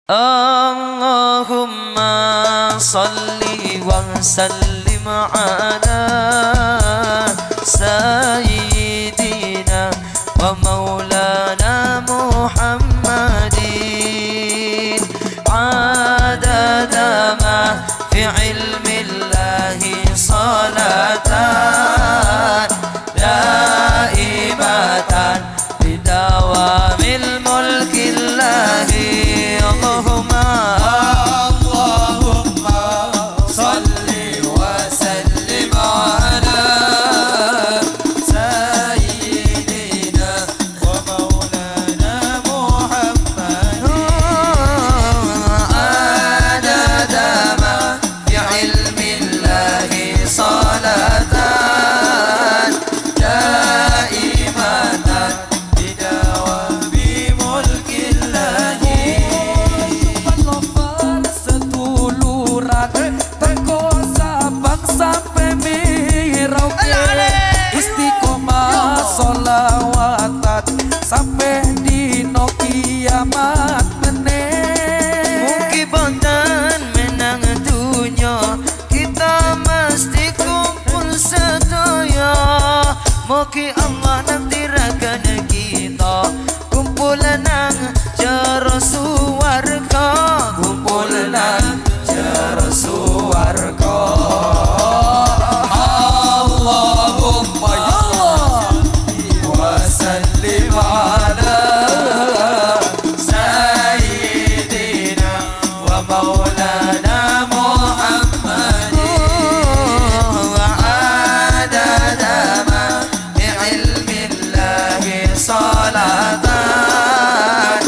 Allahumma salli wa sallim ala sayyidina wa maulana Muhammadin adada ma fi ilmillahi salatan daimatan bidawamil mulkillahi. Allahumma salli wa sallim ala sayyidina wa maulana Muhammadin adada ma fi ilmillahi salatan daimatan bidawami mulkillahi. Teko Sabang sampai Merauke istiqomah sholawatan sampai dino kiamat meneh. Mugi bonten menang dunya kita mesti kumpul sedaya. Mugi Allah nanti ragane kita kumpul nang jero suwarga, kumpul nang jero suwarga. Allahumma ya wa sallim ala sayyidina wa maulana Muhammadin adada ma bi ilmillahi salatan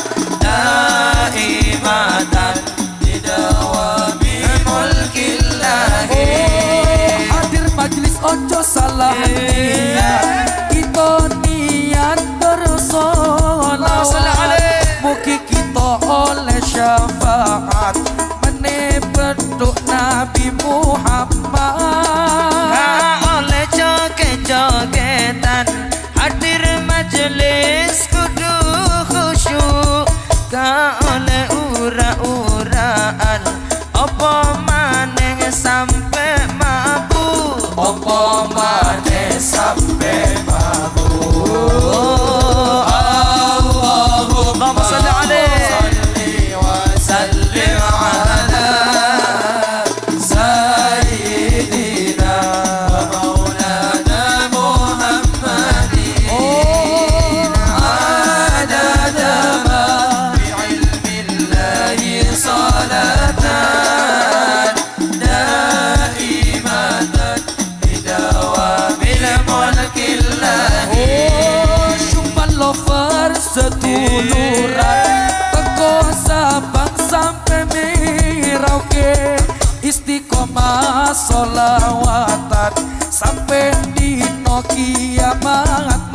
daimatan bidawami mulkillahi. Hadir majlis ojo salah kita niat bersolat, mugi kita oleh syafaat meneh bentuk Nabi Muhammad. Oleh joget-jogetan hadir majlis kudu khusyuk, ka oleh ura-uraan apa maneh sampai mabuk, apa maneh sampai mabuk. Allahumma salli alaihi wa sallim ala sayyidina wa maulana Muhammadin adada ma bi ilmillahi salatan daimatan bidawamil mulkillahi. Syuman lover seduluran teko Sabang sampai Merauke istiqomah sholawatan sampai dino kiamat